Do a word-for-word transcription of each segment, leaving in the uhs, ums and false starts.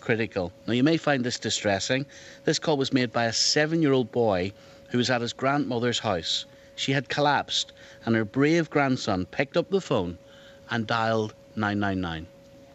critical. Now, you may find this distressing. This call was made by a seven-year-old boy who was at his grandmother's house. She had collapsed, and her brave grandson picked up the phone and dialed nine nine nine.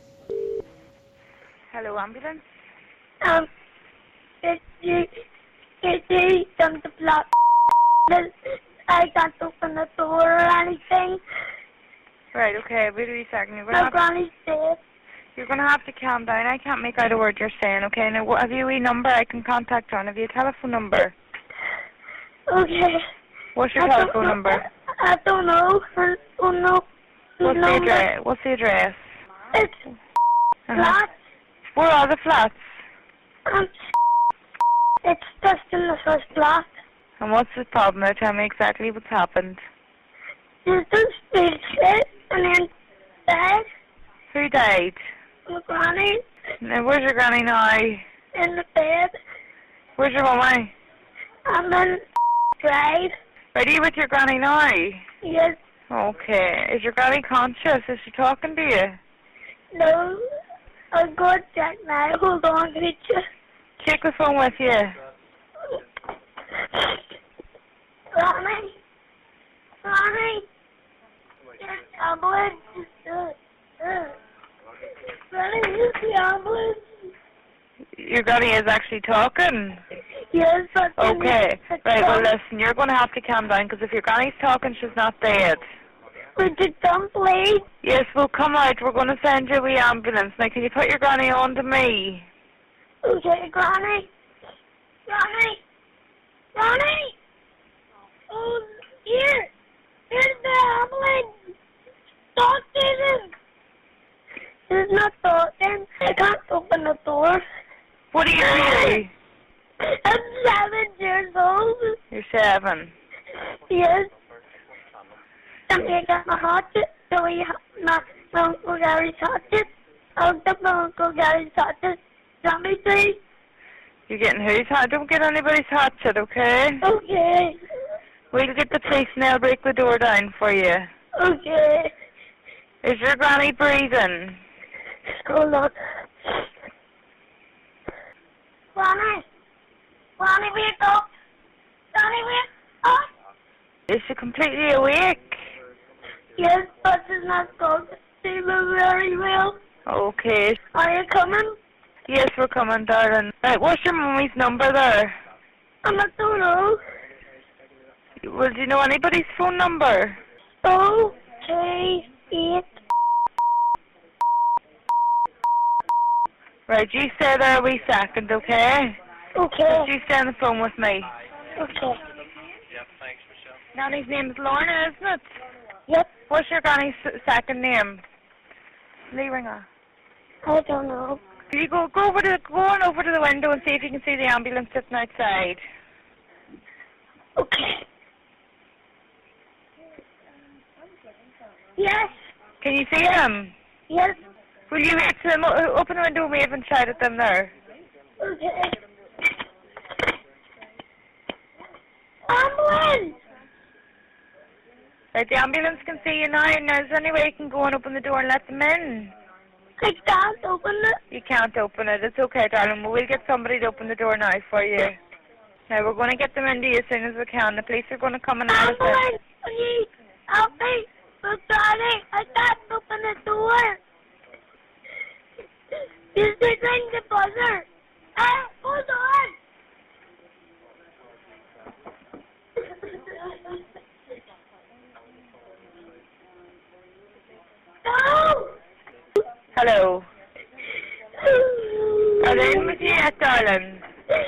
Hello, ambulance? Um, it's you, it's you, come to block. I can't open the door or anything. Right, okay, wait a second. You're My gonna, have, granny's dead. you're gonna have to calm down. I can't make out a word you're saying, okay? Now, what, have you a number I can contact her on? Have you a telephone number? Okay. What's your I telephone don't know. number? I don't know. I don't know. What's the number. address? What's the address? It's Uh-huh. flat. Where are the flats? Um, it's just in the first flat. And what's the problem? Now tell me exactly what's happened. There's just big shit and then died. Who died? My granny Now, where's your granny now? in the bed. Where's your mummy? And then died. Are you with your granny now? Yes. Okay. Is your granny conscious? Is she talking to you? No. I'll go check now. Hold on, creature. Take the phone with you. Ronnie. Ronnie. Yes, ambulance. Uh, uh. Ronnie, use the ambulance. Your granny is actually talking? Yes, but Okay. Right, well listen, you're going to have to calm down, because if your granny's talking, she's not dead. Would you come, please? Yes, we'll come out. We're going to send you the ambulance. Now, can you put your granny on to me? Okay, Granny. Granny. Granny. Oh, here. Here's the ambulance. Talk to them. It's not talking. I can't open the door. What do you do? I'm seven years old. You're seven. Yes. And I got my hatchet. So we have my, my Uncle Gary's hatchet. I looked up my Uncle Gary's hatchet. Got me, please? You're getting whose hat? Don't get anybody's hatchet, okay? Okay. We'll get the police and they'll break the door down for you. Okay. Is your granny breathing? Hold on. Granny. Granny, wake up. Granny, wake up. Is she completely awake? Yes, but she's not going to see me very well. Okay. Are you coming? Yes, we're coming, darling. Right, what's your mummy's number there? I'm not so low. Well, do you know anybody's phone number? Oh, three, eight. Right, you stay there a wee second, okay? Okay. You stay on the phone with me. Okay. Nanny's name is Lorna, isn't it? Yep. What's your granny's second name? Lee Ringer. I don't know. You go go over to go on over to the window and see if you can see the ambulance sitting outside. Okay. Yes. Can you see them? Yes. Will you wait to them? Open the window and wave and shout at them there. Okay. Ambulance! Right, the ambulance can see you now, and there's any way you can go and open the door and let them in. I can't open it. You can't open it. It's okay, darling. We'll get somebody to open the door now for you. Now, we're going to get them into you as soon as we can. The police are going to come and have them. Ambulance! Please! Help me! I'm sorry! I can't open the door! This is ring the buzzer! Ah! Hold on! No! Hello. Are they in with you yet, darling?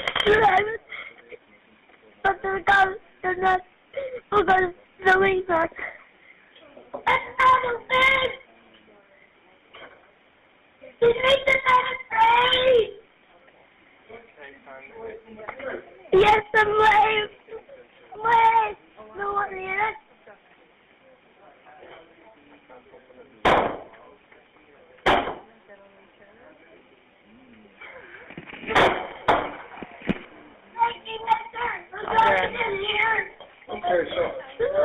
But they're not, they're not, because the wings are. That's not a thing! These wings are not afraid! Yes, I'm late! Wait! No one yet? Okay, so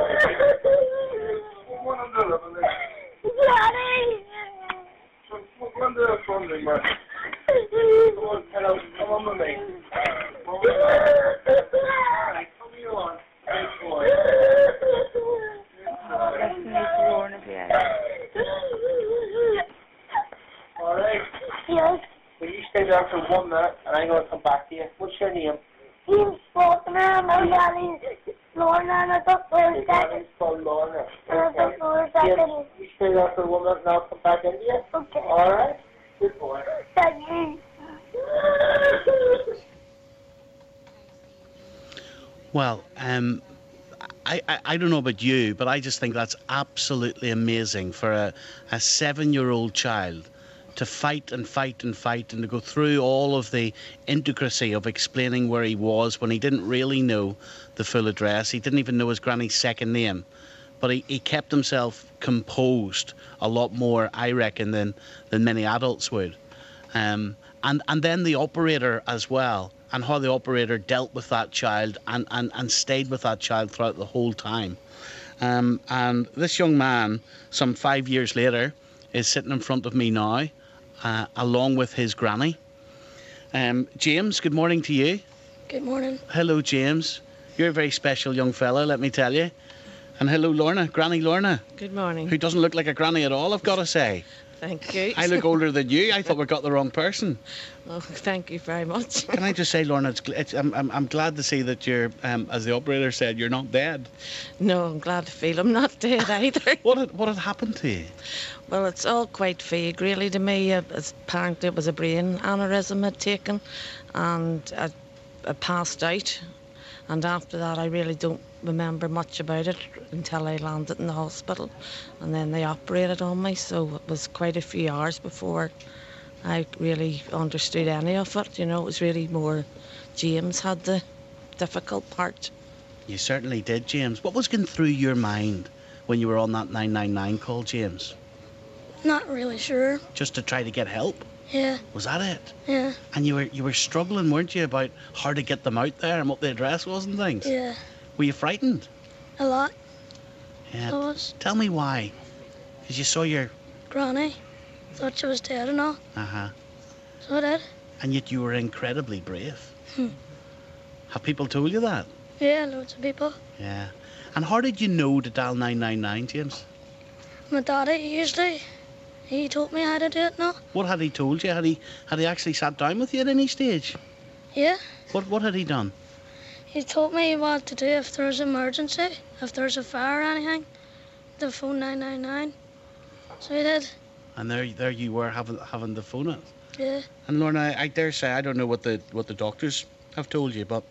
what I'm doing, I'm Daddy! So what I'm doing, man. on, hello, come on with me. Come on with me. Alright, come here on. Good boy. Listen to Lorna again. Alright. Yes. Will you stay there for one minute and I'm going to come back to you? What's your name? James Faulkner, my daddy's Lorna, and I thought for a Your second. daddy's called Lorna. And I thought for a second. James, you stay there for one minute and I'll come back into you? Okay. Alright? Good boy. Thank you. Well, um, I, I, I don't know about you, but I just think that's absolutely amazing for a, a seven-year-old child to fight and fight and fight and to go through all of the intricacy of explaining where he was when he didn't really know the full address. He didn't even know his granny's second name. But he, he kept himself composed a lot more, I reckon, than, than many adults would. Um, and, and then the operator as well, and how the operator dealt with that child and, and, and stayed with that child throughout the whole time. Um, and this young man, some five years later, is sitting in front of me now, uh, along with his granny. Um, James, good morning to you. Good morning. Hello, James. You're a very special young fella, let me tell you. And hello, Lorna, Granny Lorna, Good morning. who doesn't look like a granny at all, I've got to say. Thank you. I look older than you. I thought we got the wrong person. Oh, thank you very much. Can I just say, Lorna, it's, it's, I'm, I'm, I'm glad to see that you're, um, as the operator said, you're not dead. No, I'm glad to feel I'm not dead either. What had, what had happened to you? Well, it's all quite vague, really, to me. Uh, it's- Apparently, it was a brain aneurysm I'd taken, and I, I passed out. And after that, I really don't remember much about it until I landed in the hospital. And then they operated on me, so it was quite a few hours before I really understood any of it. You know, it was really more James had the difficult part. You certainly did, James. What was going through your mind when you were on that nine nine nine call, James? Not really sure. Just to try to get help? Yeah, Was that it? yeah, And you were you were struggling, weren't you, about how to get them out there and what the address was and things? yeah. Were you frightened? A lot. Yeah. I was. Tell me why. Because you saw your... Granny. Thought she was dead and all. Uh-huh. So I did. And yet you were incredibly brave. Hmm. Have people told you that? Yeah, loads of people. Yeah. And how did you know to dial nine nine nine, James? My daddy usually, he taught me how to do it now. What had he told you? Had he had he actually sat down with you at any stage? Yeah, What what had he done? he taught me what to do if there's an emergency, if there's a fire or anything, to phone nine nine nine. So he did. And there there you were having having to phone it. Yeah, And Lorna, I, I dare say I don't know what the what the doctors have told you, but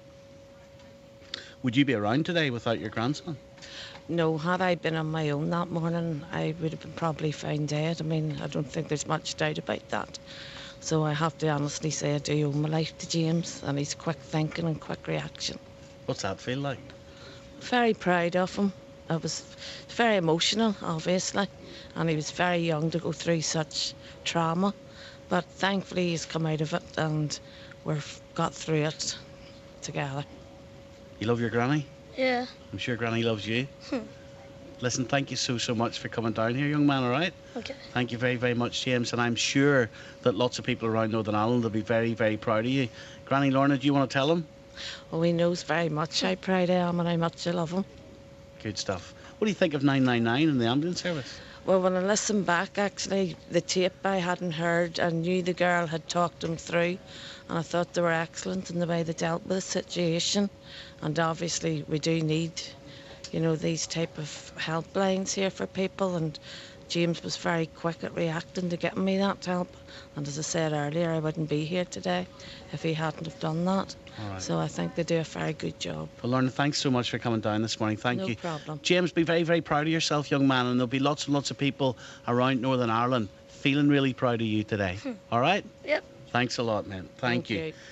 would you be around today without your grandson? No, had I been on my own that morning, I would have been probably found dead. I mean, I don't think there's much doubt about that. So I have to honestly say I do owe my life to James and his quick thinking and quick reaction. What's that feel like? Very proud of him. I was very emotional, obviously, and he was very young to go through such trauma. But thankfully he's come out of it and we've got through it together. You love your granny? yeah. I'm sure Granny loves you. Hmm. Listen, thank you so, so much for coming down here, young man, all right? Okay. Thank you very, very much, James. And I'm sure that lots of people around Northern Ireland will be very, very proud of you. Granny Lorna, do you want to tell them? Oh, he knows very much how proud I am and how much I love him. Good stuff. What do you think of nine nine nine and the ambulance service? Well, when I listened back, actually, the tape I hadn't heard, I knew the girl had talked him through, and I thought they were excellent in the way they dealt with the situation. And obviously, we do need, you know, these type of helplines here for people, and James was very quick at reacting to getting me that help. And as I said earlier, I wouldn't be here today if he hadn't have done that. All right. So I think they do a very good job. Well, Lorna, thanks so much for coming down this morning. Thank No you. problem. James, be very, very proud of yourself, young man, and there'll be lots and lots of people around Northern Ireland feeling really proud of you today. All right? Yep. Thanks a lot, man. Thank, you.